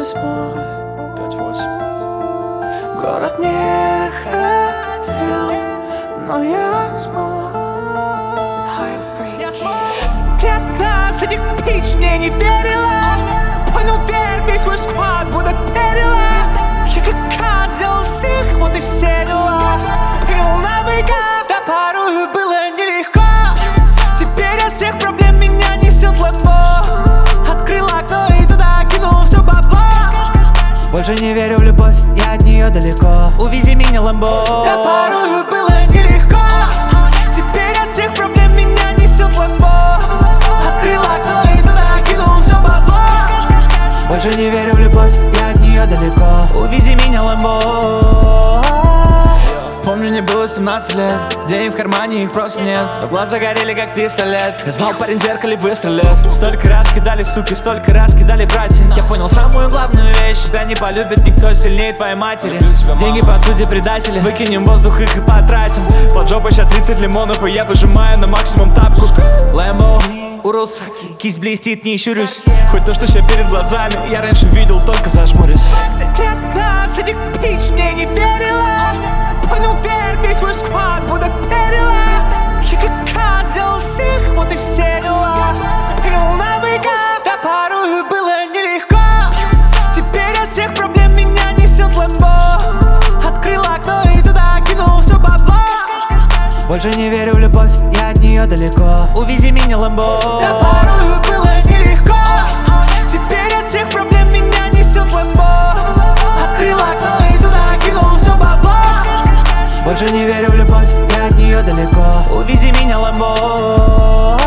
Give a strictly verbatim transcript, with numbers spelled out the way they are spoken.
восьмой, пять восемь. Город не хотел, но я смог. Девятнадцать пич мне не верила. Понял, верь, весь свой склад будто перила. Я как кат сделал всех, вот и все дела. Принял на быка, да порою было нелегко. Теперь от всех проблем меня несет ламбо. Открыл окно и туда кинул все бабло. Больше не верю в любовь, я от нее далеко. Увези меня, ламбо. Да порою было нелегко. Теперь от всех проблем меня несет ламбо. Открыл окно и туда кинул все бабло. Больше не верю в любовь, я от нее далеко. Увези меня, ламбо. Помню, мне было семнадцать лет, денег в кармане, их просто нет. Но глаза горели как пистолет. Я знал, парень в зеркале выстрелит. Столько раз кидали суки, столько раз кидали братья. Я понял самую главную вещь: тебя не полюбит никто сильнее твоей матери. Деньги по сути предатели, выкинем воздух их и потратим. Под жопой сейчас тридцать лимонов, и я выжимаю на максимум тапку. Лэмбо, Урус, кисть блестит, не щурюсь. Хоть то, что сейчас перед глазами, я раньше видел, только зажмурюсь. Девятнадцать пич мне не верила. Понял, верь, весь свой склад будто перила. Я как кат сделал всех, вот и все дела. Принял на быка, да порою было нелегко. Теперь от всех проблем меня несет ламбо. Открыл окно и туда кинул все бабло. Больше не верю в любовь, я от нее далеко. Увези меня, ламбо. Да порою было нелегко. Теперь от всех проблем меня несет ламбо. Открыл окно и туда кинул все бабло. Больше не верю в любовь, я от нее далеко. Увези меня, ламбо.